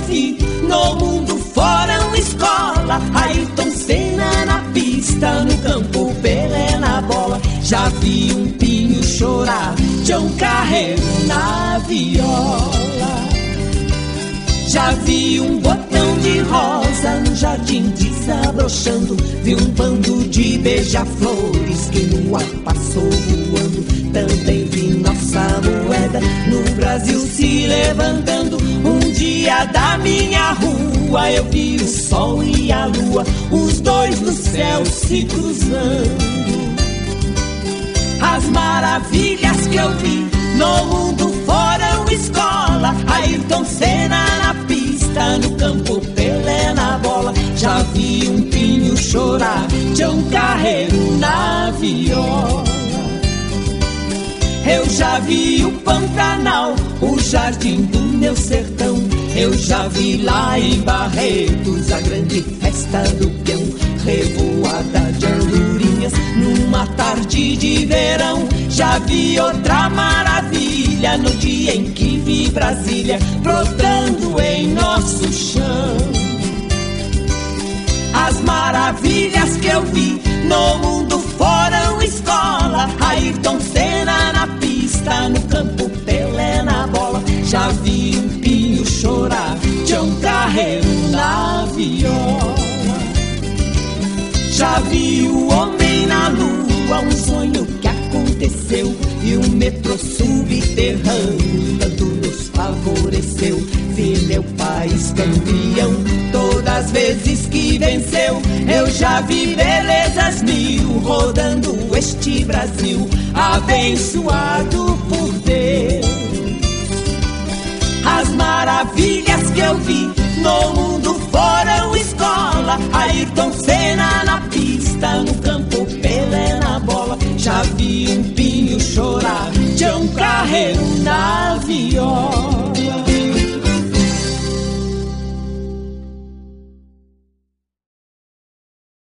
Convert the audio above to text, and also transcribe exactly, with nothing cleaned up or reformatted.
vi no mundo fora uma escola. Ayrton Senna na pista, no campo Pelé na bola. Já vi um pinho chorar, Tião Carreiro na viola. Já vi um botão de rosa no jardim desabrochando. Vi um bando de beija-flores que no ar passou voando. Também vi nossa moeda no Brasil se levantando. Um dia da minha rua eu vi o sol e a lua, os dois no céu se cruzando. As maravilhas que eu vi no mundo foram escola. Ayrton Senna na pista, no campo Pelé na bola. Já vi um pinho chorar, Tião Carreiro na viola. Eu já vi o Pantanal, o jardim do meu sertão. Eu já vi lá em Barretos a grande festa do peão. Revoada de andorinhas numa tarde de verão. Já vi outra maravilha no dia em que vi Brasília brotando em nosso chão. As maravilhas que eu vi no mundo foram escola. Ayrton Senna na pista, no campo Pelé na bola. Já vi um pinho chorar, Tião Carreiro na viola. Já vi o homem na lua, um sonho que aconteceu. E o metrô subterrâneo tanto nos favoreceu. Vi meu país campeão todas as vezes que venceu. Eu já vi belezas mil rodando este Brasil abençoado por Deus. As maravilhas que eu vi no mundo foram escola. Ayrton Senna na pista, no campo Pelé na bola. Já vi um pinho chorar, Tião Carreiro na viola.